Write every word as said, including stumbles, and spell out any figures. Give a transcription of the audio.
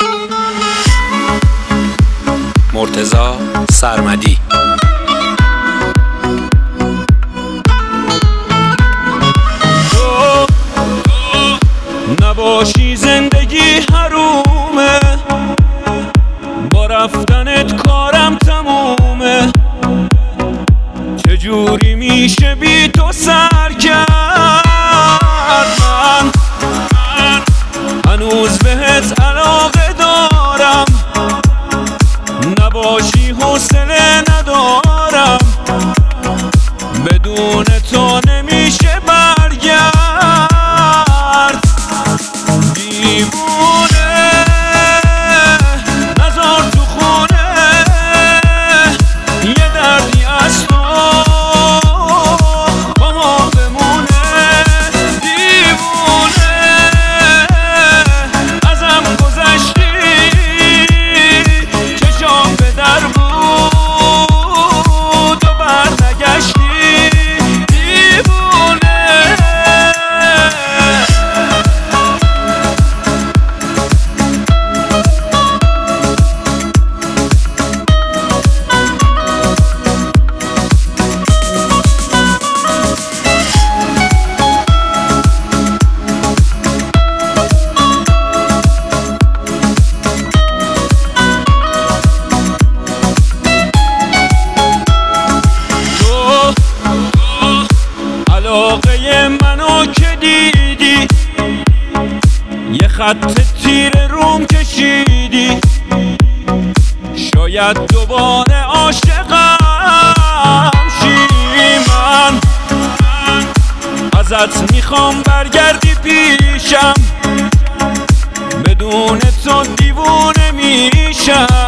مرتضی سرمدی. تو نباشی زندگی حرومه، با رفتنت کارم تمومه. چجوری میشه بی تو سر کرد؟ من هنوز بهت علاقه دارم، نباشی حوصله ندارم. بدون تو نمیشه برگرد. دیوونه نذار تو خونه یه دردی از تو با ما بمونه. دیوونه ازم گذشتی، چشام به در بود و برنگشتی. علاقه منو که دیدی، یه خط تیره روم کشیدی. شاید دوباره عاشقم شی. من ازت میخوام برگردی پیشم، بدون تو دیوونه میشم.